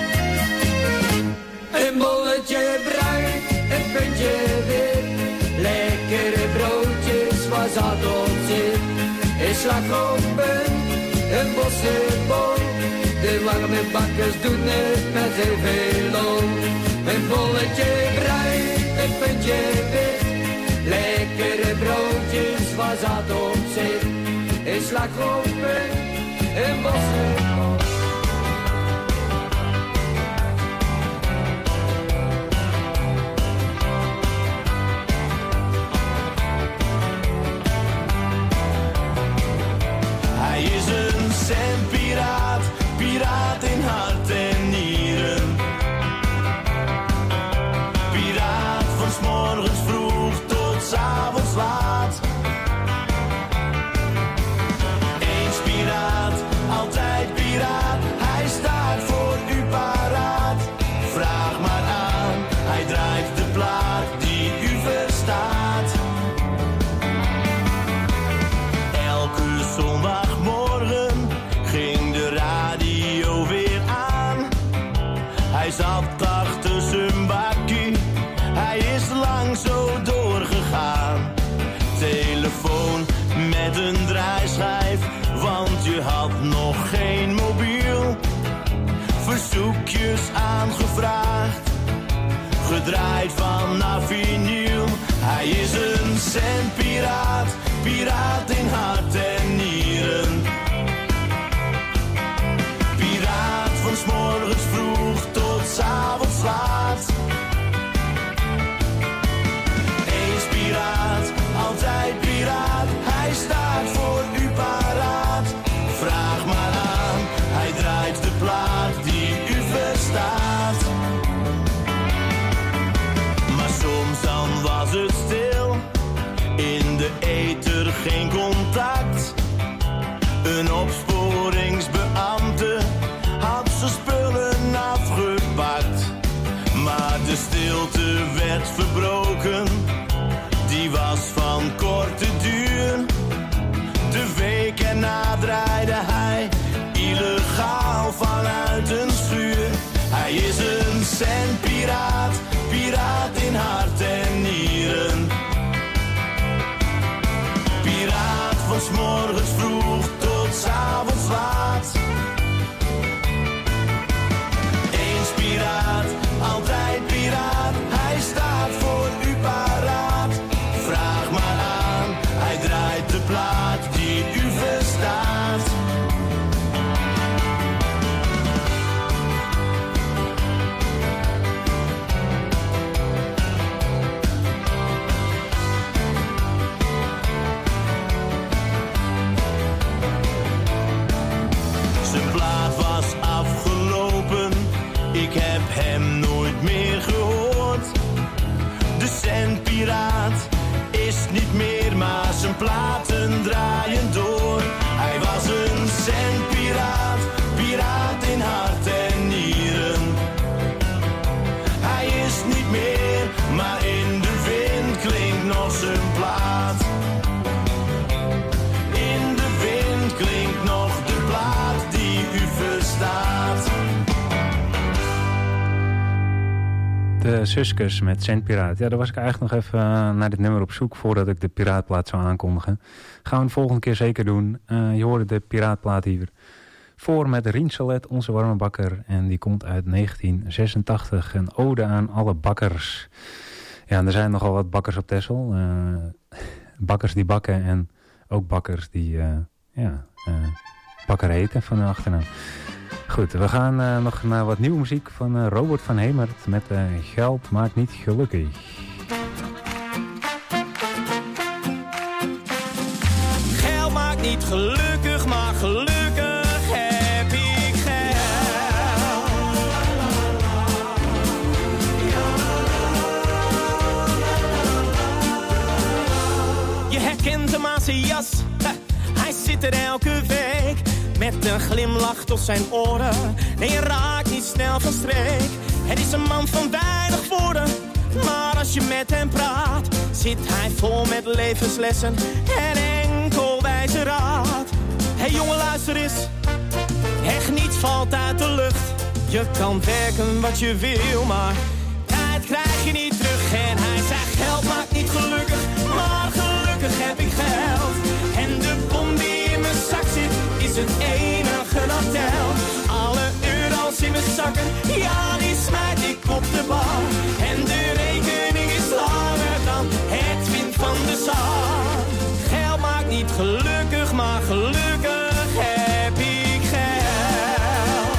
Een bolletje bruin, een puntje wit, lekkere broodjes waar zat op zit. Een slagroompunt, een bossenbol, de warme bakkers doen het met heel veel loon. Een bolletje bruin, een puntje wit, lekkere broodjes waar zat op zit. Een slagroompunt, een bossenbol. Hij is een centpiraat, piraat in hart en nieren. Piraat van 's morgens vroeg tot 's avonds laat. Eens piraat, altijd piraat, hij staat voor u paraat. Vraag maar aan, hij draait de plaat die u verstaat. Elke zondagmorgen ging de radio weer aan. Hij zat achter zijn bakkie, hij is lang zo doorgegaan. Telefoon met een draaischijf, want je had nog geen mobiel. Verzoekjes aangevraagd, gedraaid vanaf vinyl. Hij is een centpiraat, piraat in hart en nieren. Piraat van 's morgens vroeg tot 's avonds laat. Eens piraat, altijd piraat, hij staat voor u paraat. Vraag maar aan, hij draait de plaat die u verstaat. Maar soms dan was het stil, in de ether geen contact. Een opsporingsbeambte had zijn spullen afgepakt. Maar de stilte werd verbroken, die was van korte duur. De week erna draaide hij illegaal vanuit een schuur. Hij is een centpiraat, piraat in hart en nieren. Piraat van 's morgens vroeg tot 's avonds laat. Eens piraat, altijd piraat, hij staat voor u paraat. Vraag maar aan, hij draait de plaat die u verstaat. Zijn plaat was afgelopen, ik heb hem nooit meer gehoord. De centpiraat is niet meer, maar zijn platen draaien door. Hij was een centpiraat, piraat in hart en nieren. Hij is niet meer, maar in de wind klinkt nog zijn plaat. In de wind klinkt nog de plaat die u verstaat. De Suskers met Centpiraat. Ja, daar was ik eigenlijk nog even naar dit nummer op zoek voordat ik de Piraatplaat zou aankondigen. Gaan we de volgende keer zeker doen. Je hoorde de Piraatplaat hier voor met Rien Salet, onze warme bakker. En die komt uit 1986. Een ode aan alle bakkers. Ja, en er zijn nogal wat bakkers op Texel. Bakkers die bakken en ook bakkers die bakker heten van hun achternaam. Goed, we gaan nog naar wat nieuwe muziek van Robert van Hemert met Geld maakt niet gelukkig. Geld maakt niet gelukkig, maar gelukkig heb ik geld. Je herkent hem aan zijn jas, hij zit er elke week. Met een glimlach tot zijn oren, en je raakt niet snel van streek. Het is een man van weinig woorden, maar als je met hem praat, zit hij vol met levenslessen en enkel wijze raad. Hé jongen, luister eens, echt niets valt uit de lucht. Je kan werken wat je wil, maar tijd krijg je niet terug. En hij zei geld maakt niet gelukkig, maar gelukkig heb ik geld. En de bom die in mijn zak zit, is het enige dat telt. Alle euro's in mijn zakken, ja die smijt ik op de bar. En de rekening is langer dan het wind van de zon. Geld maakt niet gelukkig, maar gelukkig heb ik geld.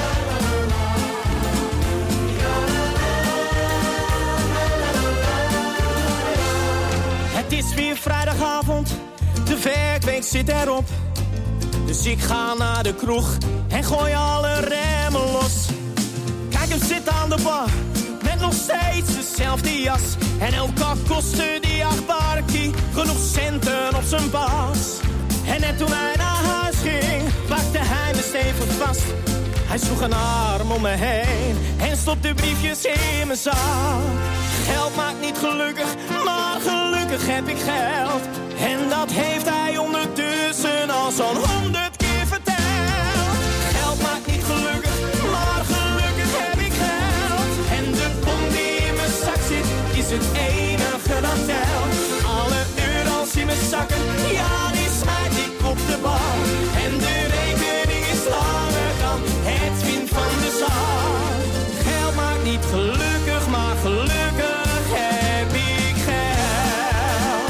Het is weer vrijdagavond, de werkweek zit erop. Dus ik ga naar de kroeg en gooi alle remmen los. Kijk hem zitten aan de bar, met nog steeds dezelfde jas. En ook al kostte die 8 barkie genoeg centen op zijn bas. En net toen hij naar huis ging, pakte hij me stevig vast. Hij sloeg een arm om me heen en stopte briefjes in mijn zak. Geld maakt niet gelukkig, maar gelukkig heb ik geld. En dat heeft hij ondertussen al zo'n 100 keer verteld. Geld maakt niet gelukkig, maar gelukkig heb ik geld. En de bom die in mijn zak zit, is het enige dat telt. Alle euro's in mijn zakken, ja die smijt ik op de bar. En de rekening is langer dan het wind van de zon. Geld maakt niet gelukkig, maar gelukkig heb ik geld.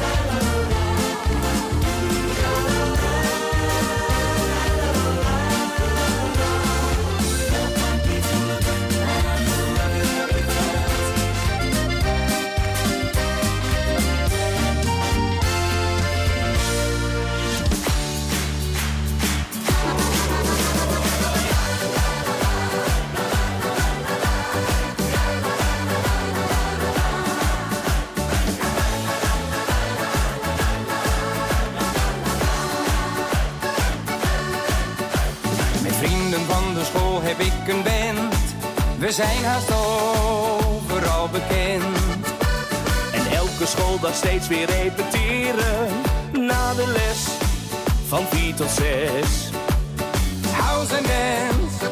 Heb ik een band, we zijn haast overal bekend. En elke schooldag steeds weer repeteren, na de les van 4 tot 6. House and dance,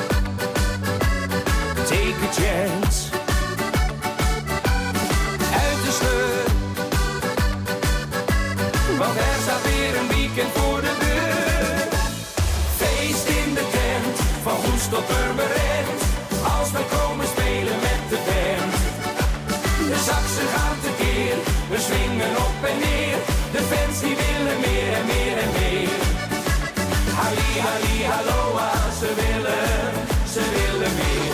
take a chance. Uit de sleur, want er staat weer een weekend voor de deur. Feest in de tent, van Goes tot Purmerend, als we komen spelen met de band. De saxen gaan tekeer, we swingen op en neer, de fans die willen meer en meer en meer. Halli, halli, halloa, ze willen meer.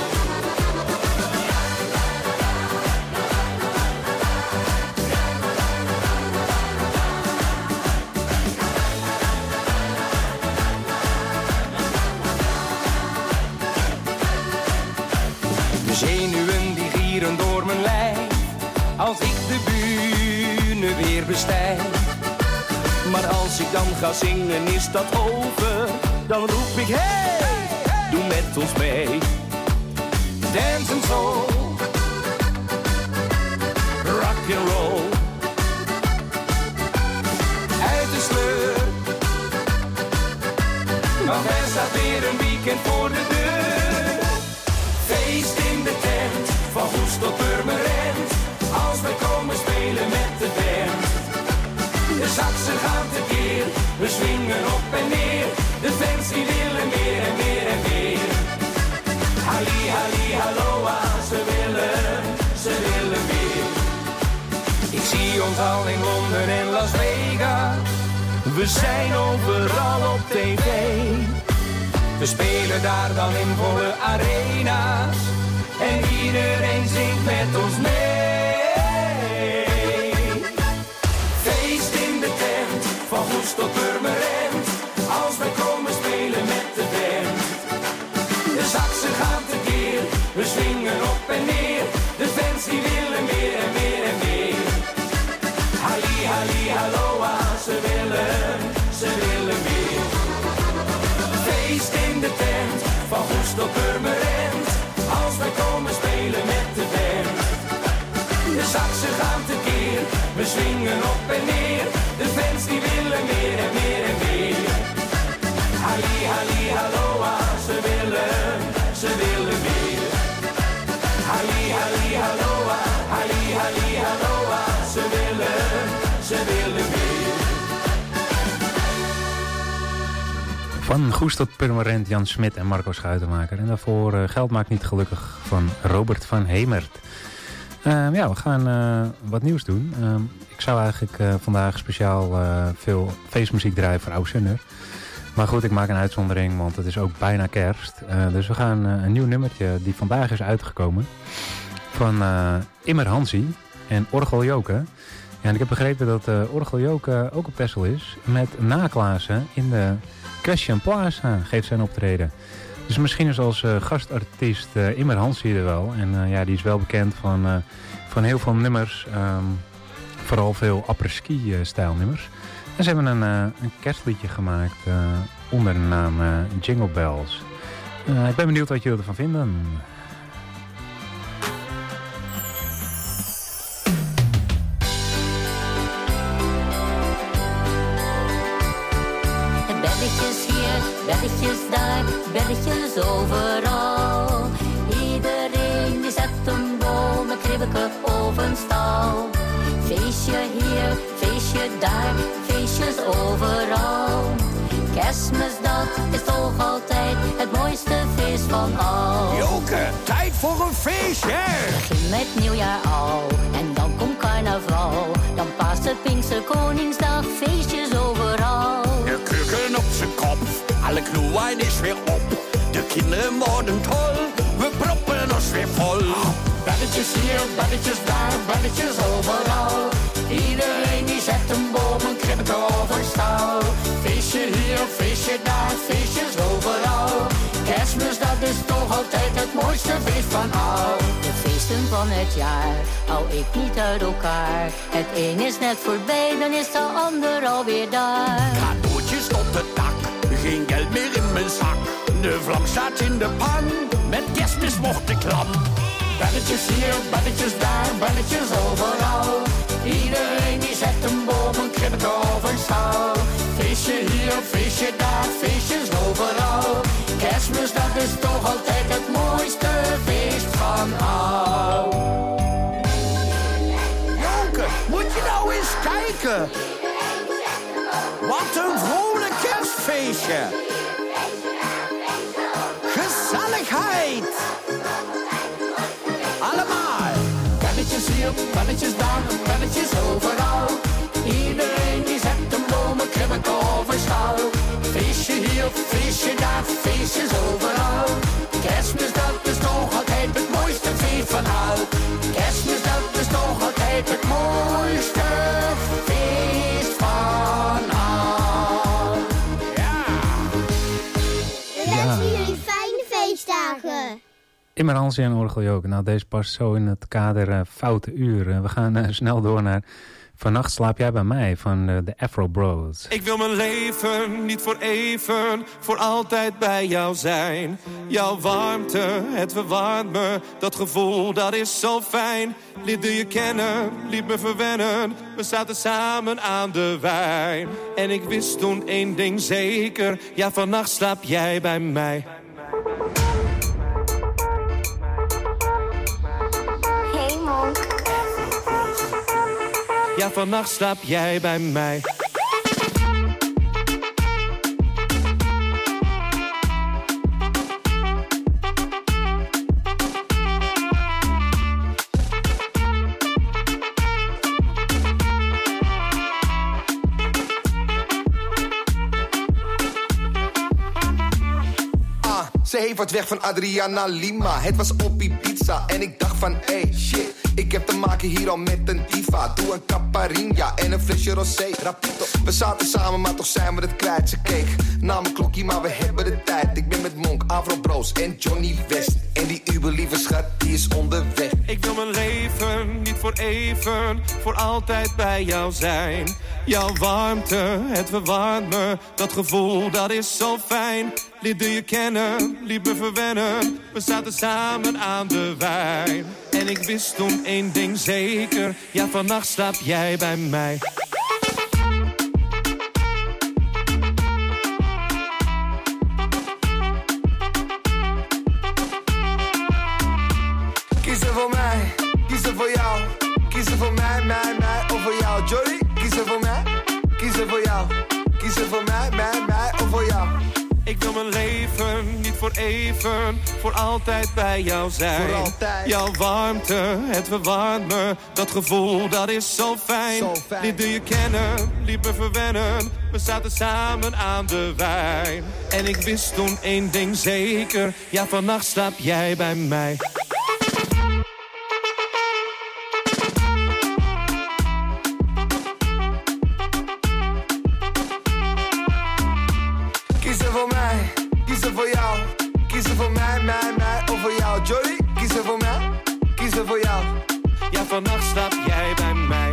Zenuwen die gieren door mijn lijf, als ik de bühne weer bestijg. Maar als ik dan ga zingen is dat over, dan roep ik hey, doe met ons mee. Dance and soul, rock and roll. Uit de sleur, want er staat weer een weekend voor de deur. Feest in de tent, van Goes tot Purmerend, als we komen spelen met de band. De saxen gaan tekeer, we swingen op en neer, De fans die willen meer en meer en meer. Halli, halli, halloa, ze willen meer. Ik zie ons al in Londen en Las Vegas. We zijn overal op tv. We spelen daar dan in volle arena's. En iedereen zingt met ons mee. Feest in de tent, van Goes tot Purmerend. Als wij komen spelen met de band. De saxen gaan tekeer, we swingen op en neer. De fans die willen meer en meer en meer. Halli, halli, halloa, ze willen meer. Feest in de tent, van Goes tot Purmerend. Als wij komen spelen met de band. De saxen gaan tekeer, we swingen op en neer. De fans die willen meer en meer en meer. Halli, halli, halloa, ze willen meer. Halli, halli, halloa, halli, halli, halloa, ze willen meer. Van Goes tot Purmerend, Jan Smit en Marco Schuitenmaker. En daarvoor Geld maakt niet gelukkig van Robert van Hemert. Ja, we gaan wat nieuws doen. Ik zou eigenlijk vandaag speciaal veel feestmuziek draaien voor Oud-Zundert. Maar goed, ik maak een uitzondering, want het is ook bijna kerst. Dus we gaan een nieuw nummertje die vandaag is uitgekomen. Van Immer Hansie en Orgel Joke. Ja, en ik heb begrepen dat Orgel Joke ook op Texel is. Met Naklaassen in de Question Plaza geeft zijn optreden. Dus misschien is als gastartiest Immer Hansie er wel. En ja, die is wel bekend van heel veel nummers. Vooral veel après-ski stijlnummers. En ze hebben een kerstliedje gemaakt onder de naam Jingle Bells. Ik ben benieuwd wat jullie ervan vinden. Belletjes hier, belletjes daar, belletjes overal. Iedereen die zet een boom, een kribbeke of een stal. Feestje hier, feestje daar, feestjes overal. Kerstmis, dat is toch altijd het mooiste feest van al. Joke, tijd voor een feestje! Begin met nieuwjaar al, en dan komt carnaval. Dan Pasen, Pinkster, Koningsdag, feestjes overal. De keuken op zijn kop, alle knoeien is weer op. De kinderen worden tol, we proppen ons weer vol. Belletjes hier, belletjes daar, belletjes overal. Iedereen die zet een boom, een kribbeke of een stal. Feestje hier, feestje daar, feestjes overal. Kerstmis, dat is toch altijd het mooiste feest van al. De feesten van het jaar hou ik niet uit elkaar. Het een is net voorbij, dan is de ander alweer daar. Cadeautjes tot de dak, geen geld meer in mijn zak. De vlam staat in de pan, met kerstmis mocht ik lam. Belletjes hier, belletjes daar, belletjes overal. Iedereen die zet een boom, een kribbeke of een stal. Feestje hier, feestje daar, feestjes overal. Kerstmis, dat is toch altijd het mooiste feest van al. Joke, moet je nou eens kijken. Wat een vrolijk kerstfeestje. Gezelligheid. Allemaal. Belletjes hier, belletjes daar, belletjes overal. Iedereen die zet een boom, een kribbeke of een stal. Feestje hier, feestje daar, feestjes overal. Kerstmis, dat is toch altijd het mooiste feest van al. Kerstmis, dat is toch altijd het mooiste feest van al. Ja. We wensen jullie fijne feestdagen. Immer Hansie en Orgel Joke. Nou, deze past zo in het kader foute uur. We gaan snel door naar Vannacht slaap jij bij mij van de Afro Bros. Ik wil mijn leven niet voor even, voor altijd bij jou zijn. Jouw warmte, het verwarmt me, dat gevoel dat is zo fijn. Leerde je kennen, liet me verwennen, we zaten samen aan de wijn. En ik wist toen één ding zeker, ja vannacht slaap jij bij mij. Hey Monk. Ja, vannacht slaap jij bij mij. Ze heeft wat weg van Adriana Lima. Het was Oppie Pizza en ik dacht van, hey, shit. Ik heb te maken hier al met een diva. Doe een caipirinha en een flesje rosé. Rapito. We zaten samen, maar toch zijn we het kwijt. Ze keek naar mijn klokje, maar we hebben de tijd. Ik ben met Monk, Avro Bros en Johnny West. En die uberlieve schat, die is onderweg. Ik wil mijn leven, niet voor even, voor altijd bij jou zijn. Jouw warmte, het verwarmt me, dat gevoel, dat is zo fijn. Leerde je kennen, liet me verwennen, we zaten samen aan de wijn. En ik wist toen één ding zeker, ja, vannacht slaap jij bij mij. Kiezen voor mij, kiezen voor jou. Kiezen voor mij, mij of voor jou. Johnny, kiezen voor mij, kiezen voor jou. Kiezen voor mij of voor jou. Ik wil mijn leven, niet voor even, voor altijd bij jou zijn. Voor altijd. Jouw warmte, het verwarmt me, dat gevoel, dat is zo fijn. Leerde je kennen, liet me verwennen, we zaten samen aan de wijn. En ik wist toen één ding zeker, ja, vannacht slaap jij bij mij. Kiezen voor mij, kiezen voor jou. Kiezen voor mij of voor jou. Johnny, kiezen voor mij, kiezen voor jou. Ja, vannacht slaap jij bij mij.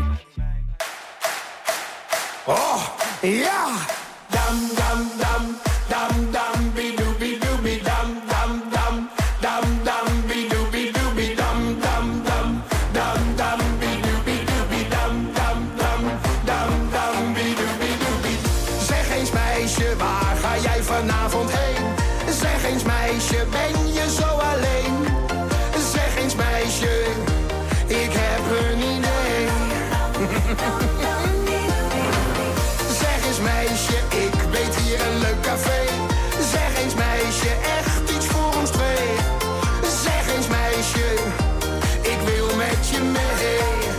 Oh, ja! Dam, dam, dam, dam, dam, bidoobie doobie, dam, dam, dam, dam, dam, bidoobie doobie, dam, dam, dam, dam, dam, bidoobie doobie, dam, dam, dam, dam, dam, bidoobie doobie. Zeg eens meisje, waar ga jij vanavond heen? Zeg eens meisje, ben je zo alleen? Zeg eens meisje, ik heb een idee. Zeg eens meisje, ik weet hier een leuk café. Zeg eens meisje, echt iets voor ons twee. Zeg eens meisje, ik wil met je mee.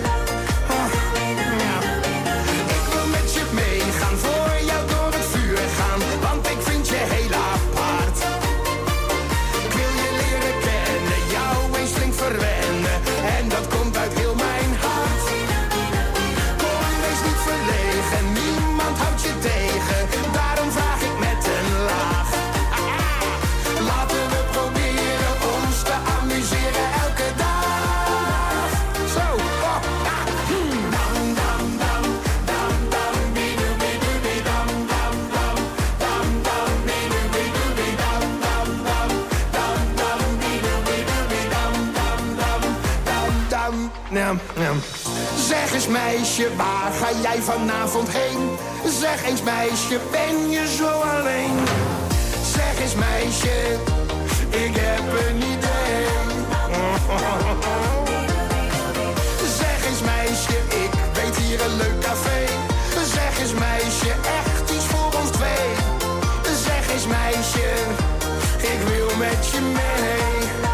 Ik wil met je meegaan, voor jou door het vuur gaan. Want ik vind je heel apart. Ik wil je leren kennen, jou eens flink verwennen. En dat komt uit heel mijn hart. Kom, wees niet verlegen, niemand houdt je tegen. Daarom vraag ik met een laag. Laten we proberen ons te amuseren elke dag. Zo, oh, ah. Dam, dam, dam, dam, dam, bidoobie doobie, dam, dam, dam, dam, dam, bidoobie doobie, dam, dam, dam, dam, dam, bidoobie doobie, dam, dam, dam, dam, dam. Zeg eens meisje, waar ga jij vanavond heen? Zeg eens meisje, ben je zo alleen? Zeg eens meisje, ik heb een idee. Zeg eens meisje, ik weet hier een leuk café. Zeg eens meisje, echt iets voor ons twee. Zeg eens meisje, ik wil met je mee.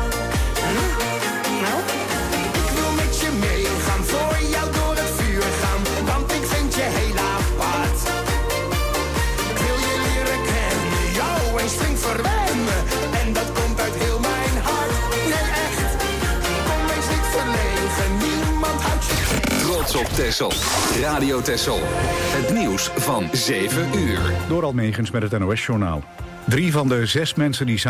Nou, ik wil met je meegaan, voor jou door het vuur gaan. Want ik vind je heel apart. Ik wil je leren kennen, jou eens flink verwennen. En dat komt uit heel mijn hart. Nee, echt, kom eens niet verlegen, niemand houdt je tegen. Trots op Texel. Radio Texel. Het nieuws van 7 uur. Door Almegens met het NOS-journaal. 3 van de 6 mensen die